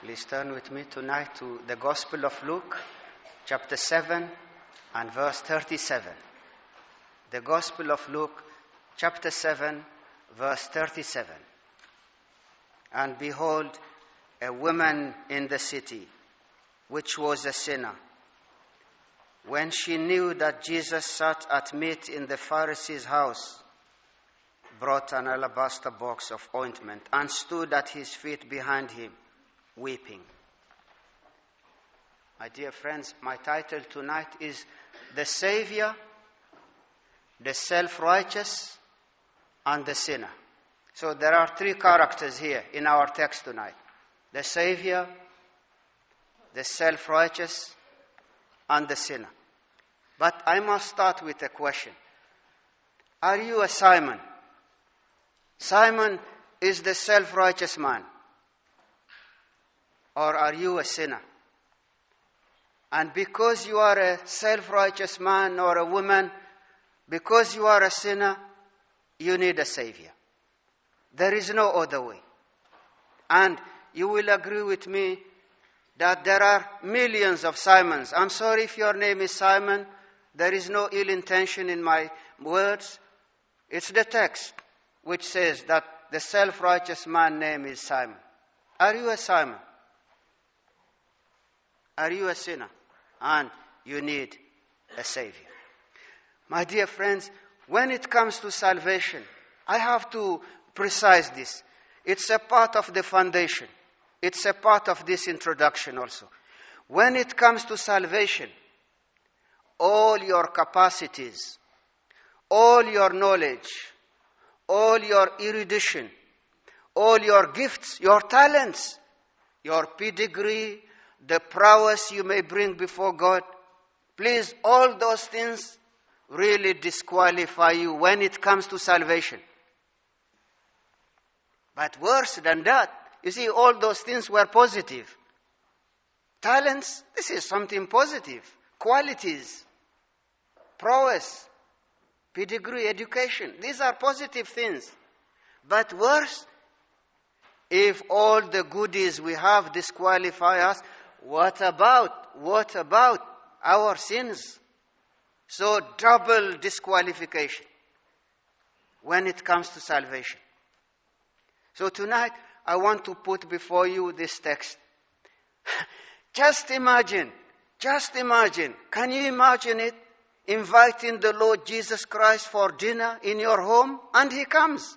Please turn with me tonight to the Gospel of Luke, chapter 7 and verse 37. The Gospel of Luke, chapter 7, verse 37. And behold, a woman in the city, which was a sinner, when she knew that Jesus sat at meat in the Pharisee's house, brought an alabaster box of ointment and stood at his feet behind him, weeping. My dear friends, my title tonight is The Savior, the Self-Righteous, and the Sinner. So there are three characters here in our text tonight. The Savior, the Self-Righteous, and the Sinner. But I must start with a question. Are you a Simon? Simon is the self-righteous man. Or are you a sinner? And because you are a self-righteous man or a woman, because you are a sinner, you need a Savior. There is no other way. And you will agree with me that there are millions of Simons. I'm sorry if your name is Simon. There is no ill intention in my words. It's the text which says that the self-righteous man name is Simon. Are you a Simon? Are you a sinner? And you need a Savior. My dear friends, when it comes to salvation, I have to precise this. It's a part of the foundation. It's a part of this introduction also. When it comes to salvation, all your capacities, all your knowledge, all your erudition, all your gifts, your talents, your pedigree, the prowess you may bring before God, please, all those things really disqualify you when it comes to salvation. But worse than that, you see, all those things were positive. Talents, this is something positive. Qualities, prowess, pedigree, education, these are positive things. But worse, if all the goodies we have disqualify us, what about our sins? So double disqualification when it comes to salvation. So tonight, I want to put before you this text. Just imagine, can you imagine it? Inviting the Lord Jesus Christ for dinner in your home, and He comes.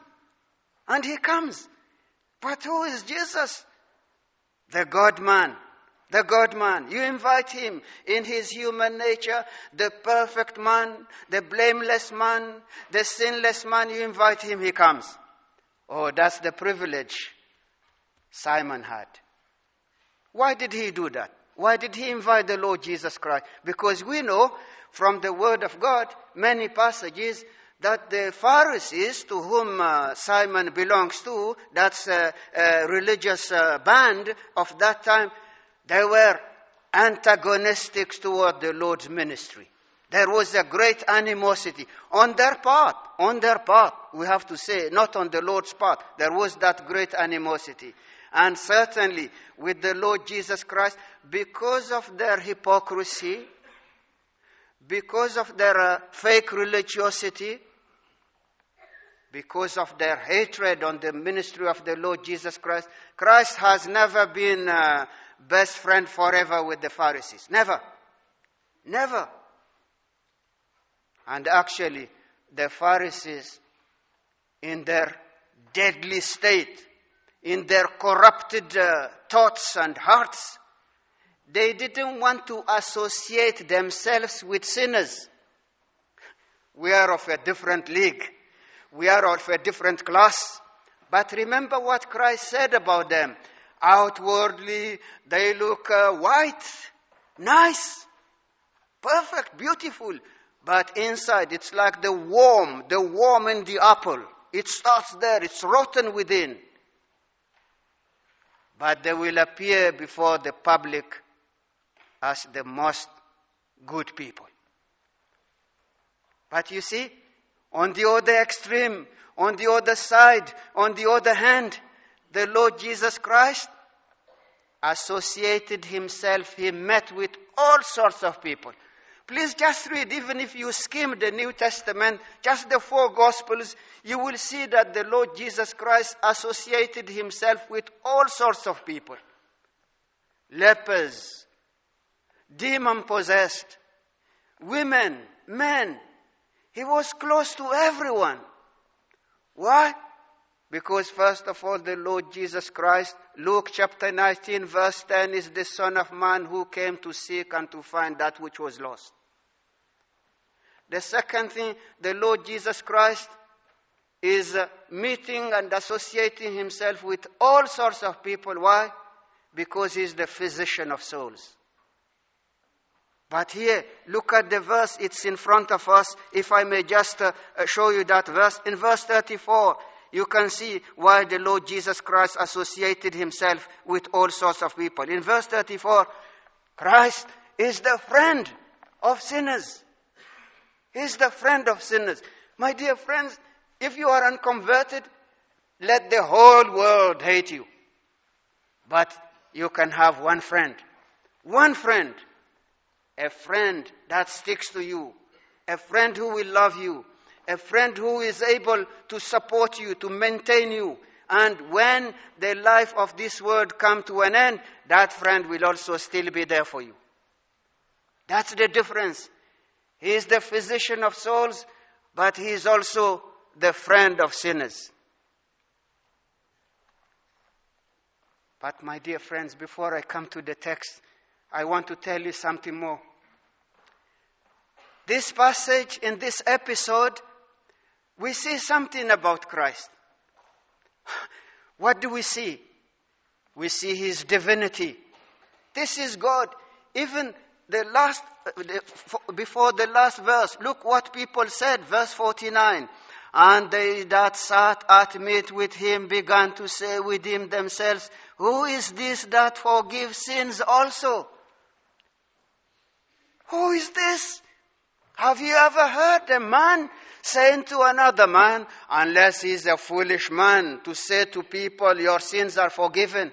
But who is Jesus? The God-man. You invite Him in His human nature, the perfect man, the blameless man, the sinless man. You invite Him, He comes. Oh, that's the privilege Simon had. Why did he do that? Why did he invite the Lord Jesus Christ? Because we know from the Word of God, many passages, that the Pharisees, to whom Simon belongs to, that's a religious band of that time, they were antagonistic toward the Lord's ministry. There was a great animosity on their part, we have to say, not on the Lord's part. There was that great animosity. And certainly with the Lord Jesus Christ, because of their hypocrisy, because of their fake religiosity, because of their hatred on the ministry of the Lord Jesus Christ, Christ has never been best friend forever with the Pharisees. Never. And actually, the Pharisees, in their deadly state, in their corrupted thoughts and hearts, they didn't want to associate themselves with sinners. We are of a different league. We are of a different class. But remember what Christ said about them. Outwardly, they look white, nice, perfect, beautiful. But inside, it's like the worm in the apple. It starts there, it's rotten within. But they will appear before the public as the most good people. But you see, on the other extreme, on the other side, on the other hand, the Lord Jesus Christ, associated himself, he met with all sorts of people. Please just read, even if you skim the New Testament, just the 4 Gospels, you will see that the Lord Jesus Christ associated himself with all sorts of people. Lepers, demon-possessed, women, men. He was close to everyone. Why? Because first of all, the Lord Jesus Christ, Luke chapter 19, verse 10, is the Son of Man who came to seek and to find that which was lost. The second thing, the Lord Jesus Christ is meeting and associating himself with all sorts of people. Why? Because he's the physician of souls. But here, look at the verse, it's in front of us. If I may just show you that verse. In verse 34, you can see why the Lord Jesus Christ associated himself with all sorts of people. In verse 34, Christ is the friend of sinners. He's the friend of sinners. My dear friends, if you are unconverted, let the whole world hate you. But you can have one friend. One friend. A friend that sticks to you. A friend who will love you. A friend who is able to support you, to maintain you. And when the life of this world comes to an end, that friend will also still be there for you. That's the difference. He is the physician of souls, but he is also the friend of sinners. But my dear friends, before I come to the text, I want to tell you something more. This passage, in this episode, we see something about Christ. What do we see? We see his divinity. This is God. Even before the last verse, look what people said, verse 49. And they that sat at meat with him began to say within themselves, who is this that forgives sins also? Who is this? Have you ever heard a man saying to another man, unless he's a foolish man, to say to people, your sins are forgiven?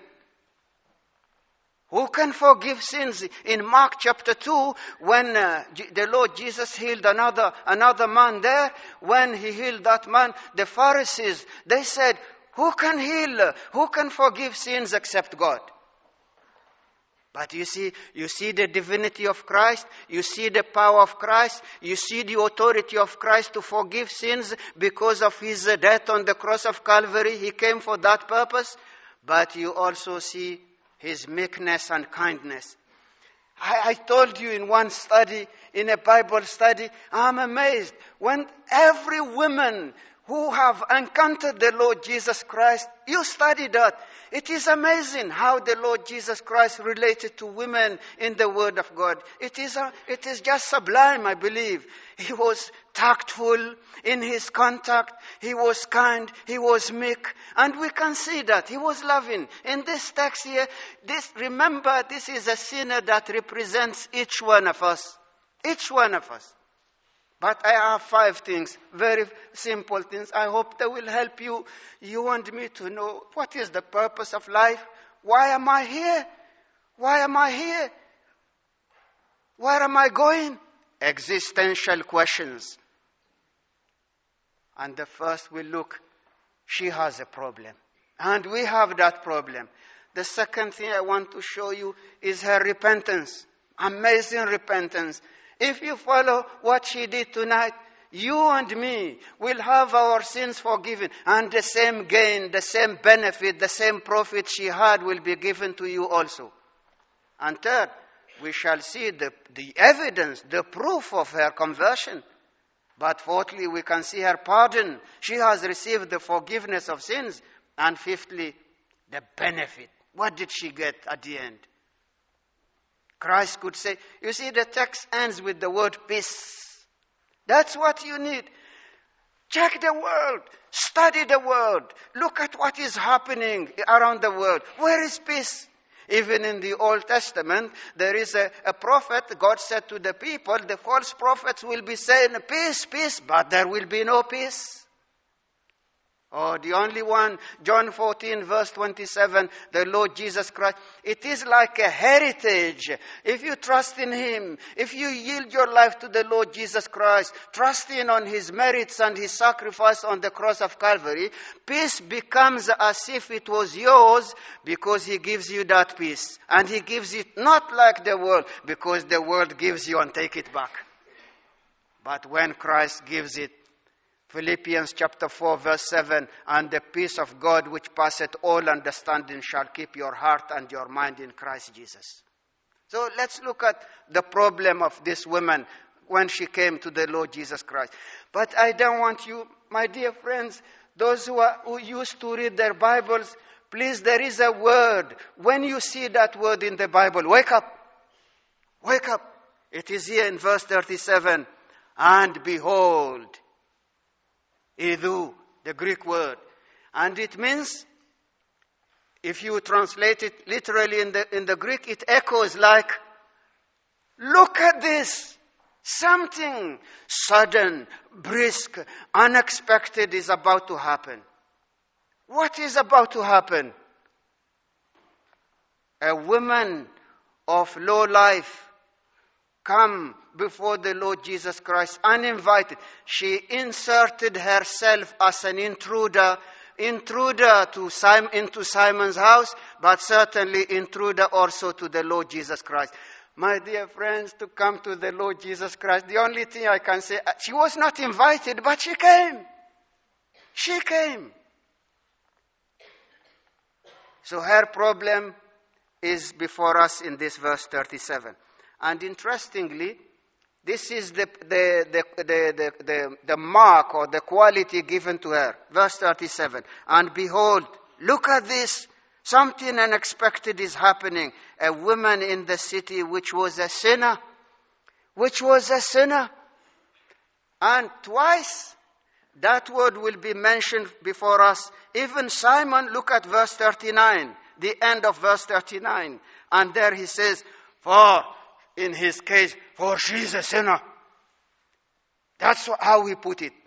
Who can forgive sins? In Mark chapter 2, when the Lord Jesus healed another man there, when he healed that man, the Pharisees, they said, who can forgive sins except God? But you see the divinity of Christ, you see the power of Christ, you see the authority of Christ to forgive sins because of his death on the cross of Calvary. He came for that purpose. But you also see his meekness and kindness. I told you in one study, in a Bible study, I'm amazed when every woman who have encountered the Lord Jesus Christ, you study that. It is amazing how the Lord Jesus Christ related to women in the Word of God. It is just sublime, I believe. He was tactful in his contact. He was kind. He was meek. And we can see that. He was loving. In this text here, remember, this is a sinner that represents each one of us. Each one of us. But I have 5 things, very simple things. I hope they will help you and me to know what is the purpose of life. Why am I here? Why am I here? Where am I going? Existential questions. And the first we look, she has a problem. And we have that problem. The second thing I want to show you is her repentance. Amazing repentance. If you follow what she did tonight, you and me will have our sins forgiven. And the same gain, the same benefit, the same profit she had will be given to you also. And third, we shall see the evidence, the proof of her conversion. But fourthly, we can see her pardon. She has received the forgiveness of sins. And fifthly, the benefit. What did she get at the end? Christ could say, you see, the text ends with the word peace. That's what you need. Check the world. Study the world. Look at what is happening around the world. Where is peace? Even in the Old Testament, there is a prophet. God said to the people, the false prophets will be saying, peace, peace, but there will be no peace. Oh, the only one, John 14, verse 27, the Lord Jesus Christ. It is like a heritage. If you trust in Him, if you yield your life to the Lord Jesus Christ, trust in on His merits and His sacrifice on the cross of Calvary, peace becomes as if it was yours because He gives you that peace. And He gives it not like the world, because the world gives you and take it back. But when Christ gives it, Philippians chapter 4 verse 7, and the peace of God which passeth all understanding shall keep your heart and your mind in Christ Jesus. So let's look at the problem of this woman when she came to the Lord Jesus Christ. But I don't want you, my dear friends, those who used to read their Bibles, please, there is a word. When you see that word in the Bible, wake up. Wake up. It is here in verse 37. And behold, Idou, the Greek word. And it means, if you translate it literally in the Greek, it echoes like, look at this. Something sudden, brisk, unexpected is about to happen. What is about to happen? A woman of low life come before the Lord Jesus Christ uninvited. She inserted herself as an intruder into Simon's house, but certainly intruder also to the Lord Jesus Christ. My dear friends, to come to the Lord Jesus Christ, the only thing I can say, she was not invited, but she came. She came. So her problem is before us in this verse 37. And interestingly, this is the mark or the quality given to her. Verse 37. And behold, look at this. Something unexpected is happening. A woman in the city which was a sinner. Which was a sinner. And twice that word will be mentioned before us. Even Simon, look at verse 39. The end of verse 39. And there he says, in his case, for she's a sinner. That's how we put it.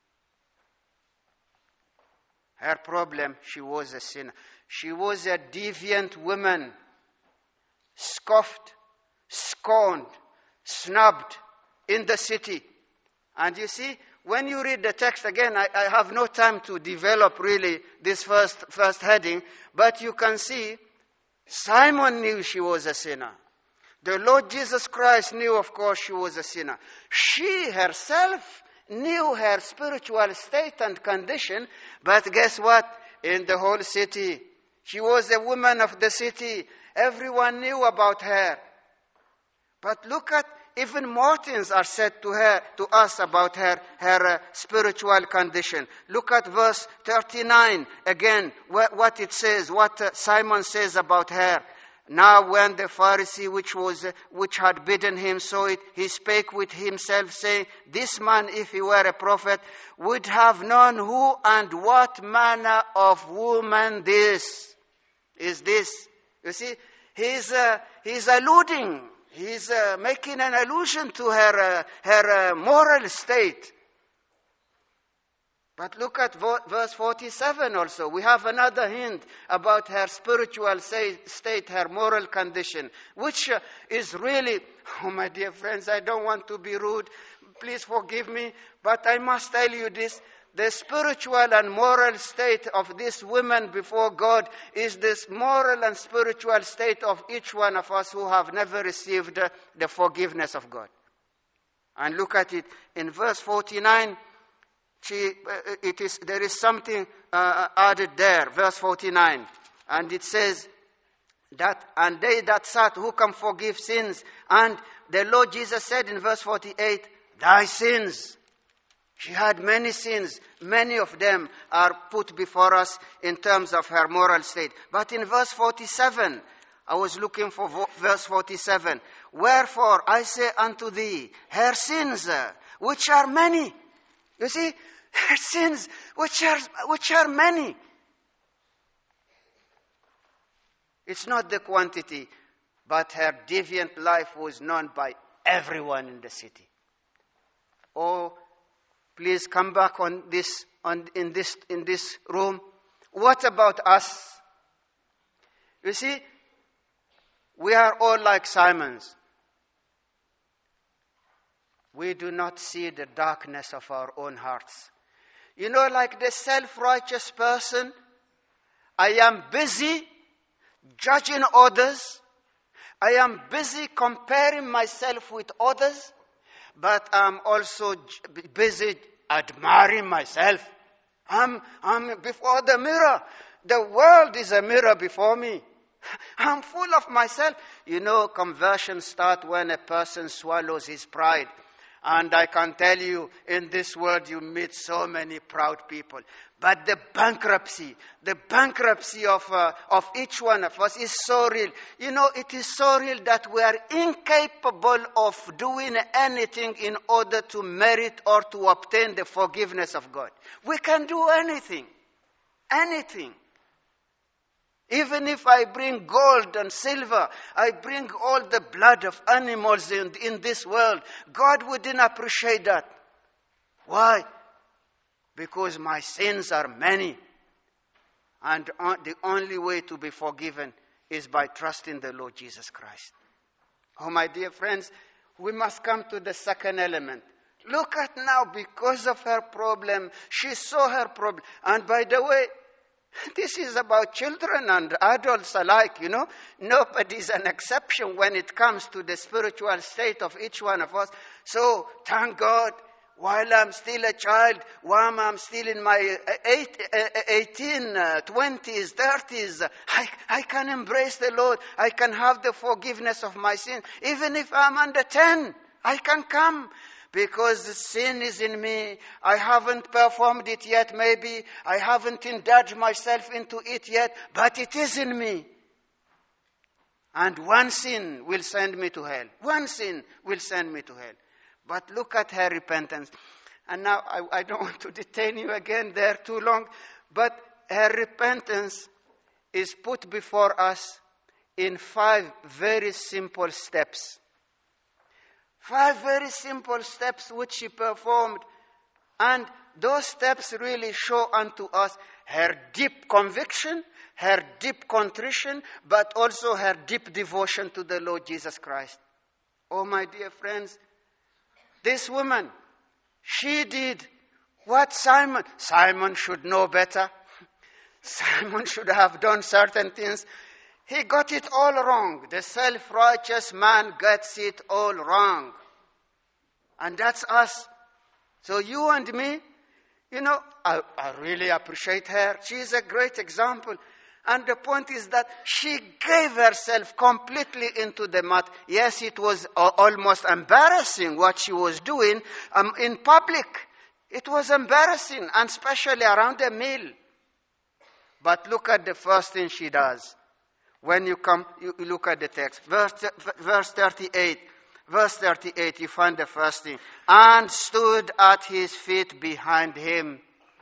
Her problem, she was a sinner. She was a deviant woman, scoffed, scorned, snubbed in the city. And you see, when you read the text again, I have no time to develop really this first heading, but you can see Simon knew she was a sinner. The Lord Jesus Christ knew, of course, she was a sinner. She herself knew her spiritual state and condition, but guess what? In the whole city, she was a woman of the city. Everyone knew about her. But look at, even more things are said to us about her spiritual condition. Look at verse 39 again, what it says, what Simon says about her. Now when the Pharisee which had bidden him saw it, he spake with himself, saying, this man, if he were a prophet, would have known who and what manner of woman this is this. You see, he's alluding, he's making an allusion to her moral state. But look at verse 47 also. We have another hint about her spiritual state, her moral condition, which is really, oh my dear friends, I don't want to be rude. Please forgive me, but I must tell you this. The spiritual and moral state of this woman before God is this moral and spiritual state of each one of us who have never received the forgiveness of God. And look at it in verse 49. There is something added there, verse 49. And it says that, and they that sat, who can forgive sins? And the Lord Jesus said in verse 48, thy sins. She had many sins. Many of them are put before us in terms of her moral state. But in verse 47, I was looking for verse 47. Wherefore I say unto thee, her sins, which are many. You see, her sins, which are many. It's not the quantity, but her deviant life was known by everyone in the city. Oh, Please come back in this room. What about us? You see, we are all like Simons. We do not see the darkness of our own hearts. You know, like the self-righteous person, I am busy judging others. I am busy comparing myself with others, but I'm also busy admiring myself. I'm before the mirror. The world is a mirror before me. I'm full of myself. You know, conversion starts when a person swallows his pride. And I can tell you, in this world you meet so many proud people. But the bankruptcy of each one of us is so real. You know, it is so real that we are incapable of doing anything in order to merit or to obtain the forgiveness of God. We can do anything. Anything. Even if I bring gold and silver, I bring all the blood of animals in this world, God wouldn't appreciate that. Why? Because my sins are many. And the only way to be forgiven is by trusting the Lord Jesus Christ. Oh, my dear friends, we must come to the second element. Look at now, because of her problem, she saw her problem. And by the way, this is about children and adults alike, you know. Nobody is an exception when it comes to the spiritual state of each one of us. So, thank God, while I'm still a child, while I'm still in my 20s, 30s, I can embrace the Lord. I can have the forgiveness of my sin. Even if I'm under 10, I can come. Because the sin is in me. I haven't performed it yet, maybe. I haven't indulged myself into it yet. But it is in me. And one sin will send me to hell. One sin will send me to hell. But look at her repentance. And now I don't want to detain you again there too long. But her repentance is put before us in 5 very simple steps. 5 very simple steps which she performed. And those steps really show unto us her deep conviction, her deep contrition, but also her deep devotion to the Lord Jesus Christ. Oh, my dear friends, this woman, she did what Simon should know better. Simon should have done certain things. He got it all wrong. The self-righteous man gets it all wrong. And that's us. So you and me, you know, I really appreciate her. She is a great example. And the point is that she gave herself completely into the mat. Yes, it was almost embarrassing what she was doing in public. It was embarrassing, and especially around a meal. But look at the first thing she does. When you look at the text, verse 38. Verse 38, you find the first thing. And stood at his feet behind him.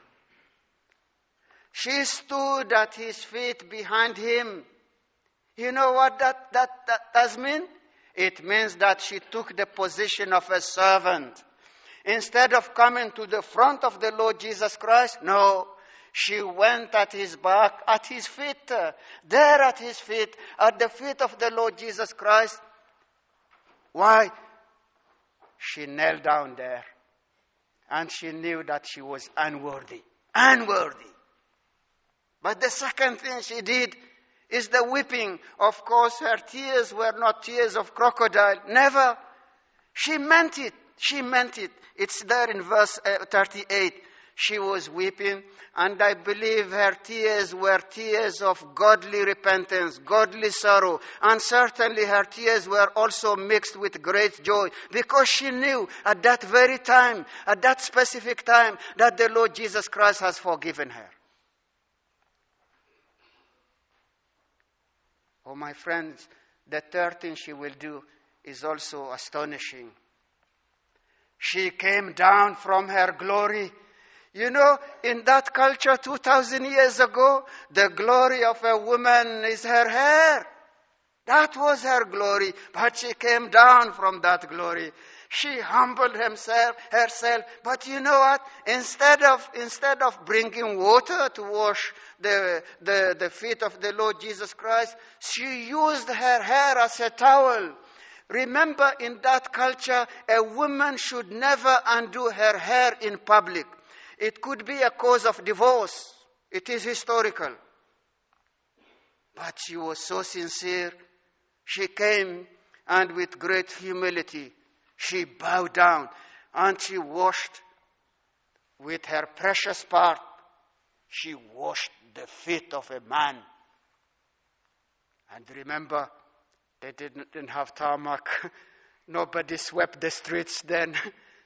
She stood at his feet behind him. You know what that does mean? It means that she took the position of a servant. Instead of coming to the front of the Lord Jesus Christ, no. She went at his back, at his feet, there at his feet, at the feet of the Lord Jesus Christ. Why? She knelt down there. And she knew that she was unworthy. Unworthy. But the second thing she did is the weeping. Of course, her tears were not tears of crocodile. Never. She meant it. She meant it. It's there in verse 38. She was weeping, and I believe her tears were tears of godly repentance, godly sorrow, and certainly her tears were also mixed with great joy, because she knew at that very time, at that specific time, that the Lord Jesus Christ has forgiven her. Oh, my friends, the third thing she will do is also astonishing. She came down from her glory. You know, in that culture 2,000 years ago, the glory of a woman is her hair. That was her glory. But she came down from that glory. She humbled herself. But you know what? Instead of bringing water to wash the feet of the Lord Jesus Christ, she used her hair as a towel. Remember, in that culture, a woman should never undo her hair in public. It could be a cause of divorce. It is historical. But she was so sincere. She came, and with great humility, she bowed down and she washed with her precious part. She washed the feet of a man. And remember, they didn't have tarmac. Nobody swept the streets then.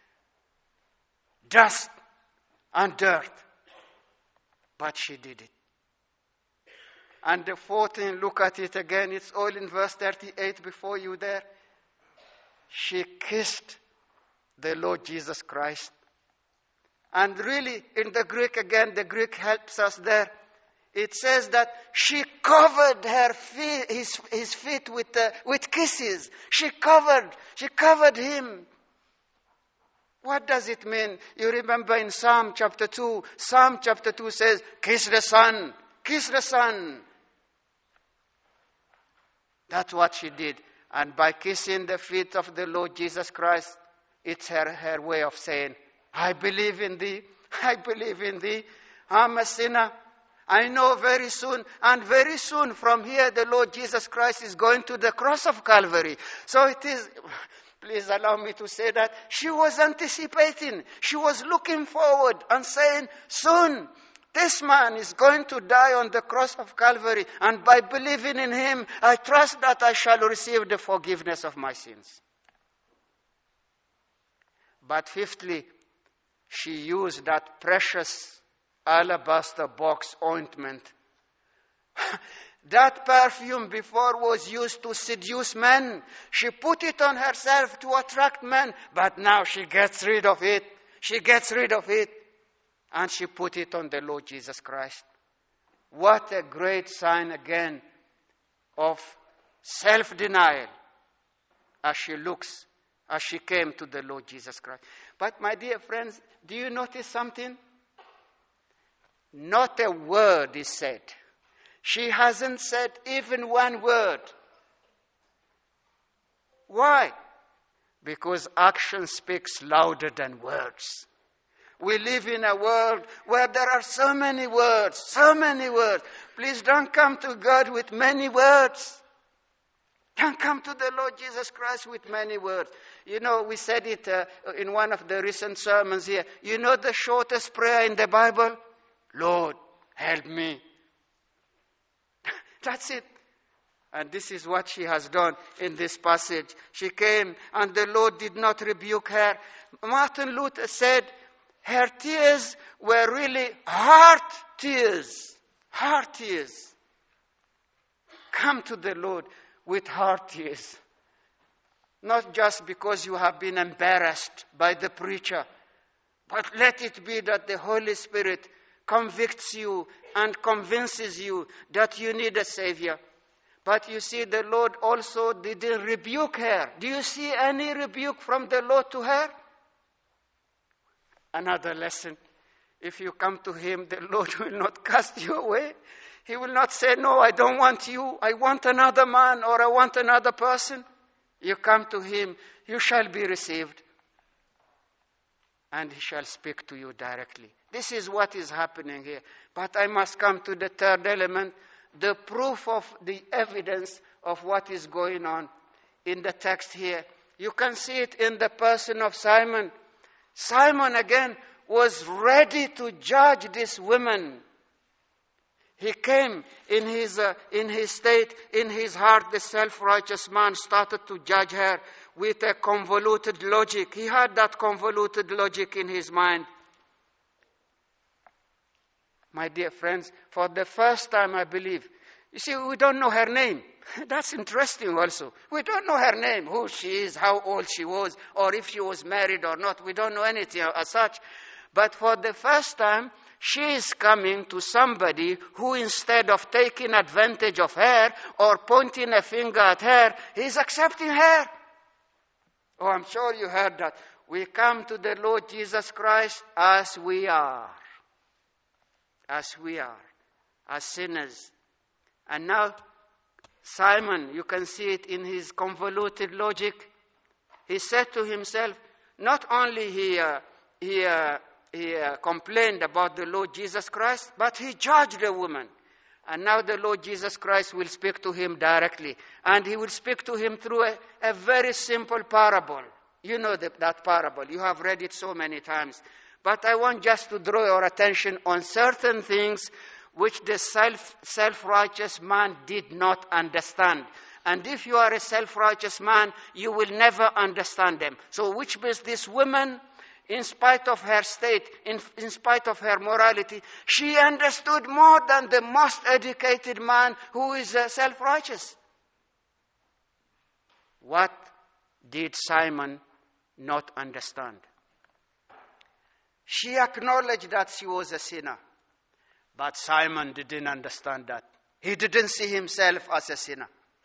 Dust and dirt. But she did it. And the 14, look at it again. It's all in verse 38 before you there. She kissed the Lord Jesus Christ. And really, in the Greek again, the Greek helps us there. It says that she covered his feet with kisses. She covered him. What does it mean? You remember in Psalm chapter 2 says, kiss the Son, kiss the Son. That's what she did. And by kissing the feet of the Lord Jesus Christ, it's her way of saying, I believe in thee. I believe in thee. I'm a sinner. I know very soon from here, the Lord Jesus Christ is going to the cross of Calvary. So it is, please allow me to say that, she was anticipating. She was looking forward and saying, soon, this man is going to die on the cross of Calvary, and by believing in him, I trust that I shall receive the forgiveness of my sins. But fifthly, she used that precious alabaster box ointment. That perfume before was used to seduce men. She put it on herself to attract men, but now she gets rid of it. She gets rid of it. And she put it on the Lord Jesus Christ. What a great sign again of self-denial as she came to the Lord Jesus Christ. But my dear friends, do you notice something? Not a word is said. She hasn't said even one word. Why? Because action speaks louder than words. We live in a world where there are so many words, so many words. Please don't come to God with many words. Don't come to the Lord Jesus Christ with many words. You know, we said it in one of the recent sermons here. You know the shortest prayer in the Bible? Lord, help me. That's it. And this is what she has done in this passage. She came and the Lord did not rebuke her. Martin Luther said, her tears were really heart tears. Heart tears. Come to the Lord with heart tears. Not just because you have been embarrassed by the preacher, but let it be that the Holy Spirit convicts you and convinces you that you need a Savior. But you see, the Lord also didn't rebuke her. Do you see any rebuke from the Lord to her? Another lesson. If you come to Him, the Lord will not cast you away. He will not say, no, I don't want you. I want another man or I want another person. You come to Him, you shall be received. And He shall speak to you directly. This is what is happening here. But I must come to the third element, the proof of the evidence of what is going on in the text here. You can see it in the person of Simon. Simon again was ready to judge this woman. He came in his state, in his heart, the self-righteous man started to judge her with a convoluted logic. He had that convoluted logic in his mind. My dear friends, for the first time I believe, you see, we don't know her name. That's interesting also. We don't know her name, who she is, how old she was, or if she was married or not. We don't know anything as such. But for the first time, she is coming to somebody who, instead of taking advantage of her or pointing a finger at her, is accepting her. Oh, I'm sure you heard that. We come to the Lord Jesus Christ as we are. As we are. As sinners. And now, Simon, you can see it in his convoluted logic. He said to himself, not only he complained about the Lord Jesus Christ, but he judged the woman. And now the Lord Jesus Christ will speak to him directly. And he will speak to him through a very simple parable. You know that parable. You have read it so many times. But I want just to draw your attention on certain things which the self-righteous man did not understand. And if you are a self-righteous man, you will never understand them. So which means this woman, in spite of her state, in spite of her morality, she understood more than the most educated man who is self-righteous. What did Simon not understand? She acknowledged that she was a sinner. But Simon didn't understand that. He didn't see himself as a sinner.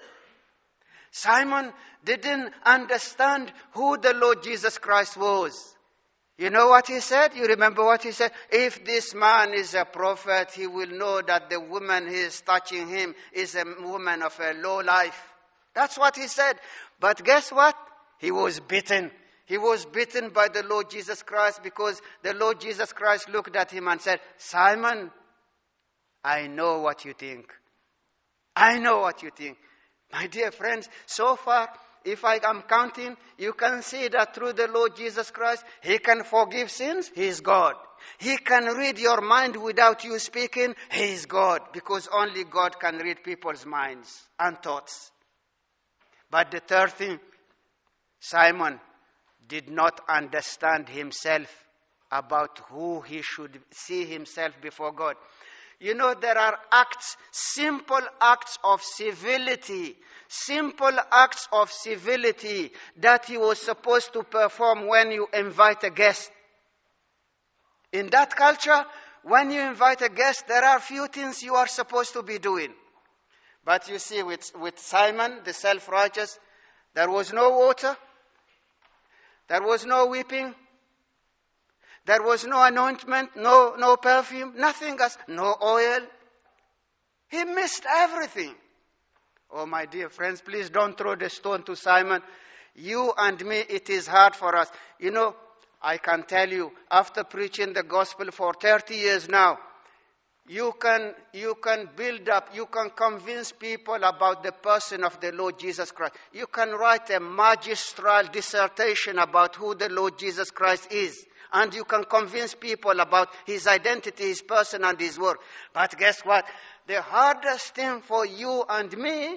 Simon didn't understand who the Lord Jesus Christ was. You know what he said? You remember what he said? If this man is a prophet, he will know that the woman who is touching him is a woman of a low life. That's what he said. But guess what? He was bitten. He was bitten by the Lord Jesus Christ because the Lord Jesus Christ looked at him and said, Simon, I know what you think. I know what you think. My dear friends, so far, if I am counting, you can see that through the Lord Jesus Christ, He can forgive sins. He is God. He can read your mind without you speaking. He is God. Because only God can read people's minds and thoughts. But the third thing, Simon did not understand himself about who he should see himself before God. You know, there are acts, simple acts of civility that he was supposed to perform when you invite a guest. In that culture, when you invite a guest, there are few things you are supposed to be doing. But you see, with Simon, the self-righteous, there was no water, there was no weeping, there was no anointment, no perfume, nothing else, no oil. He missed everything. Oh, my dear friends, please don't throw the stone to Simon. You and me, it is hard for us. You know, I can tell you, after preaching the gospel for 30 years now, you can build up, you can convince people about the person of the Lord Jesus Christ. You can write a magistral dissertation about who the Lord Jesus Christ is. And you can convince people about His identity, His person, and His work. But guess what? The hardest thing for you and me,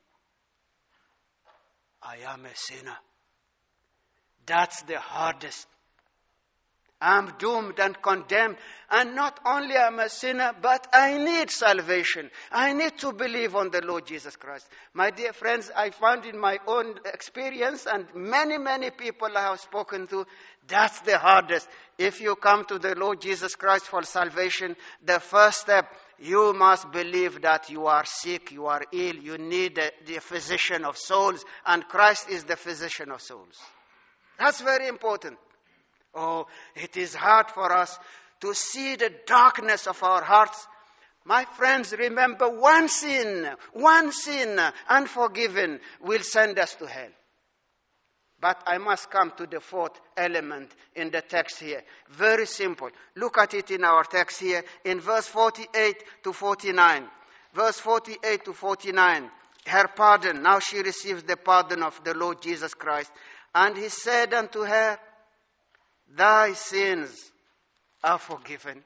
I am a sinner. That's the hardest. I'm doomed and condemned. And not only am I a sinner, but I need salvation. I need to believe on the Lord Jesus Christ. My dear friends, I found in my own experience, and many people I have spoken to, that's the hardest. If you come to the Lord Jesus Christ for salvation, the first step, you must believe that you are sick, you are ill, you need the physician of souls, and Christ is the physician of souls. That's very important. Oh, it is hard for us to see the darkness of our hearts. My friends, remember, one sin, unforgiven, will send us to hell. But I must come to the fourth element in the text here. Very simple. Look at it in our text here in verse 48 to 49. Verse 48 to 49. Her pardon. Now she receives the pardon of the Lord Jesus Christ. And He said unto her, Thy sins are forgiven.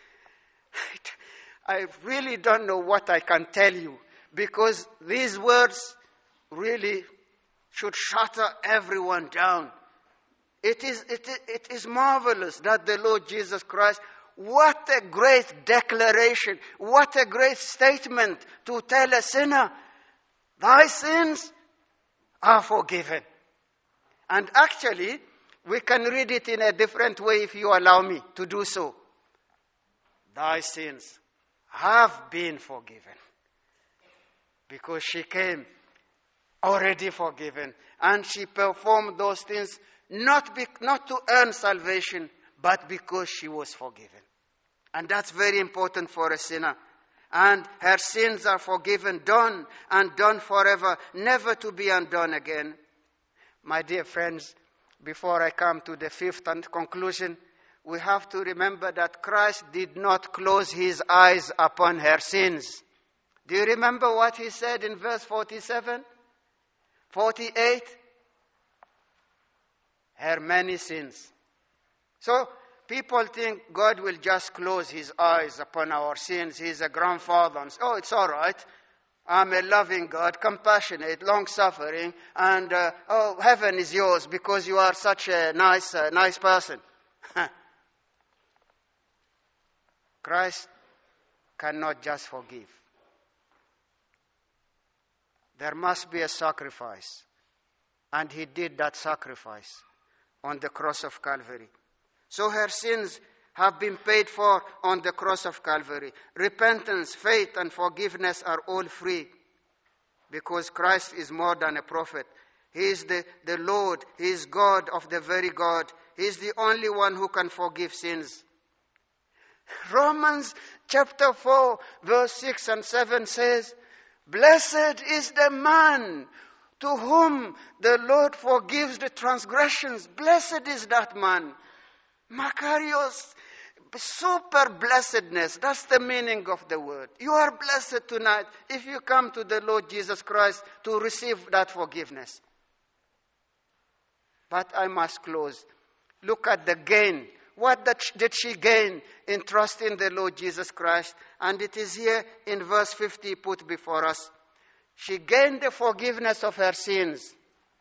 I really don't know what I can tell you, because these words really should shatter everyone down. It is marvelous that the Lord Jesus Christ, what a great declaration, what a great statement to tell a sinner, thy sins are forgiven. And actually, we can read it in a different way if you allow me to do so. Thy sins have been forgiven. Because she came already forgiven. And she performed those things not to earn salvation, but because she was forgiven. And that's very important for a sinner. And her sins are forgiven, done and done forever, never to be undone again. My dear friends, before I come to the fifth and conclusion, we have to remember that Christ did not close his eyes upon her sins. Do you remember what he said in verse 47? 48? Her many sins. So, people think God will just close his eyes upon our sins. He's a grandfather. And oh, it's all right. I'm a loving God, compassionate, long-suffering, and heaven is yours because you are such a nice person. Christ cannot just forgive. There must be a sacrifice. And he did that sacrifice on the cross of Calvary. So her sins have been paid for on the cross of Calvary. Repentance, faith, and forgiveness are all free because Christ is more than a prophet. He is the Lord. He is God of the very God. He is the only one who can forgive sins. Romans chapter 4, verse 6 and 7 says, "Blessed is the man to whom the Lord forgives the transgressions." Blessed is that man. Makarios, super blessedness. That's the meaning of the word. You are blessed tonight if you come to the Lord Jesus Christ to receive that forgiveness. But I must close. Look at the gain. What did she gain in trusting the Lord Jesus Christ? And it is here in verse 50 put before us. She gained the forgiveness of her sins.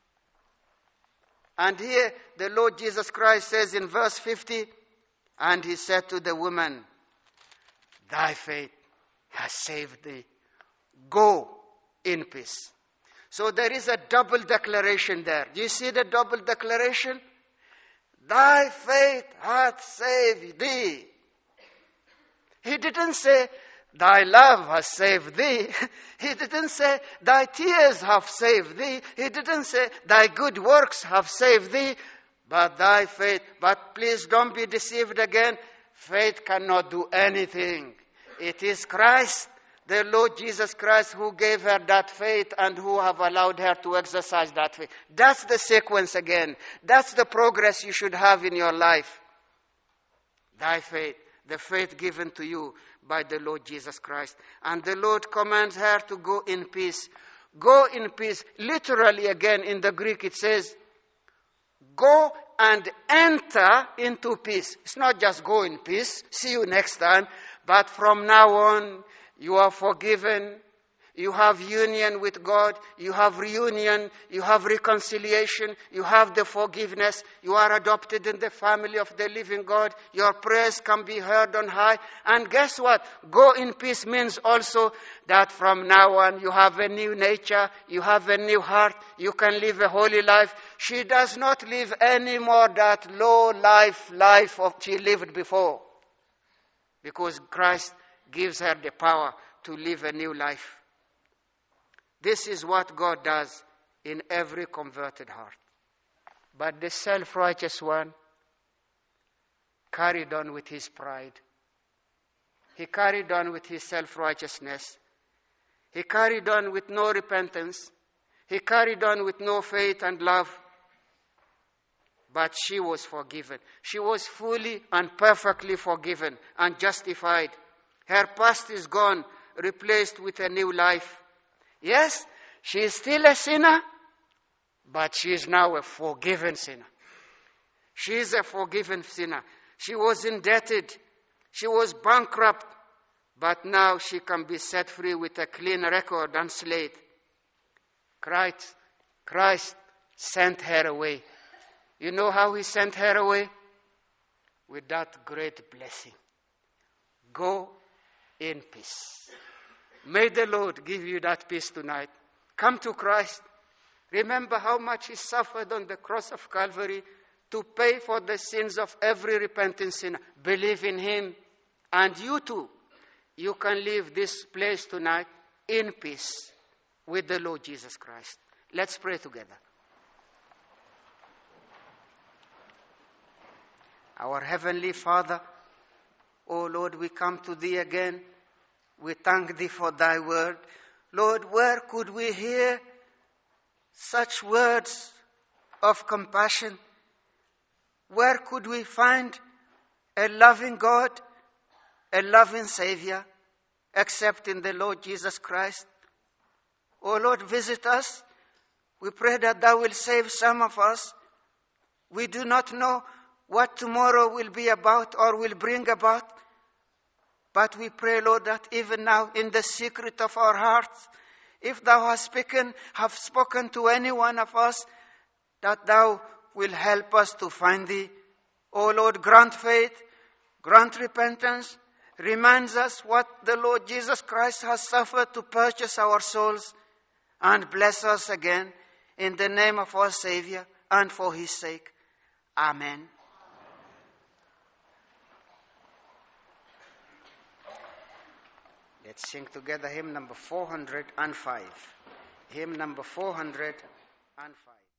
And here the Lord Jesus Christ says in verse 50, "And he said to the woman, thy faith has saved thee. Go in peace." So there is a double declaration there. Do you see the double declaration? Thy faith hath saved thee. He didn't say, thy love has saved thee. He didn't say, thy tears have saved thee. He didn't say, thy good works have saved thee. But thy faith. But please don't be deceived again. Faith cannot do anything. It is Christ, the Lord Jesus Christ, who gave her that faith and who have allowed her to exercise that faith. That's the sequence again. That's the progress you should have in your life. Thy faith, the faith given to you by the Lord Jesus Christ. And the Lord commands her to go in peace. Go in peace. Literally again in the Greek it says, go and enter into peace. It's not just go in peace, see you next time. But from now on, you are forgiven. You have union with God. You have reunion. You have reconciliation. You have the forgiveness. You are adopted in the family of the living God. Your prayers can be heard on high. And guess what? Go in peace means also that from now on you have a new nature. You have a new heart. You can live a holy life. She does not live anymore that low life of she lived before. Because Christ gives her the power to live a new life. This is what God does in every converted heart. But the self-righteous one carried on with his pride. He carried on with his self-righteousness. He carried on with no repentance. He carried on with no faith and love. But she was forgiven. She was fully and perfectly forgiven and justified. Her past is gone, replaced with a new life. Yes, she is still a sinner, but she is now a forgiven sinner. She is a forgiven sinner. She was indebted. She was bankrupt, but now she can be set free with a clean record and slate. Christ sent her away. You know how he sent her away? With that great blessing. Go in peace. May the Lord give you that peace tonight. Come to Christ. Remember how much he suffered on the cross of Calvary to pay for the sins of every repentant sinner. Believe in him. And you too, you can leave this place tonight in peace with the Lord Jesus Christ. Let's pray together. Our Heavenly Father, O Lord, we come to Thee again. We thank Thee for Thy word. Lord, where could we hear such words of compassion? Where could we find a loving God, a loving Savior, except in the Lord Jesus Christ? O Lord, visit us. We pray that Thou will save some of us. We do not know what tomorrow will be about or will bring about. But we pray, Lord, that even now in the secret of our hearts, if Thou have spoken to any one of us, that Thou will help us to find Thee. O Lord, grant faith, grant repentance, reminds us what the Lord Jesus Christ has suffered to purchase our souls, and bless us again in the name of our Savior and for His sake. Amen. Let's sing together hymn number 405. Hymn number 405.